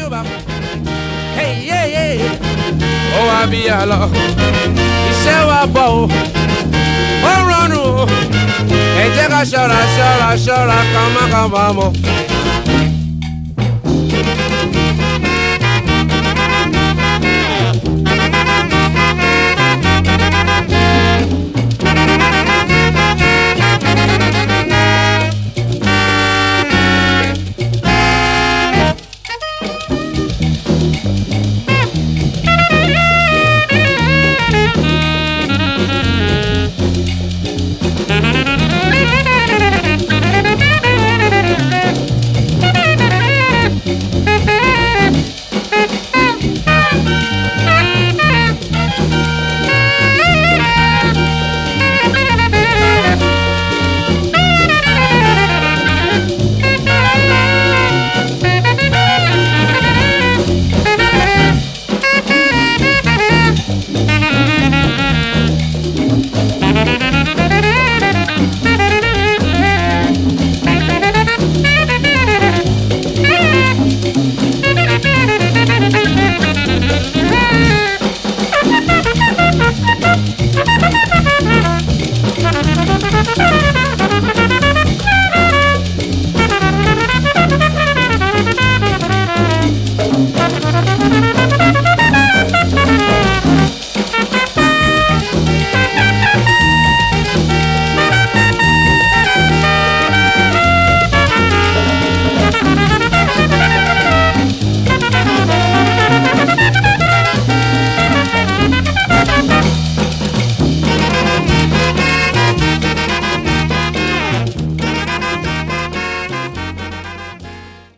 bá. Ó wá bí àlọ́ iṣẹ́ wa bọ̀ o ó rọrùn o ẹ jẹ́ ká ṣọ́ra ká má ká bá mọ̀.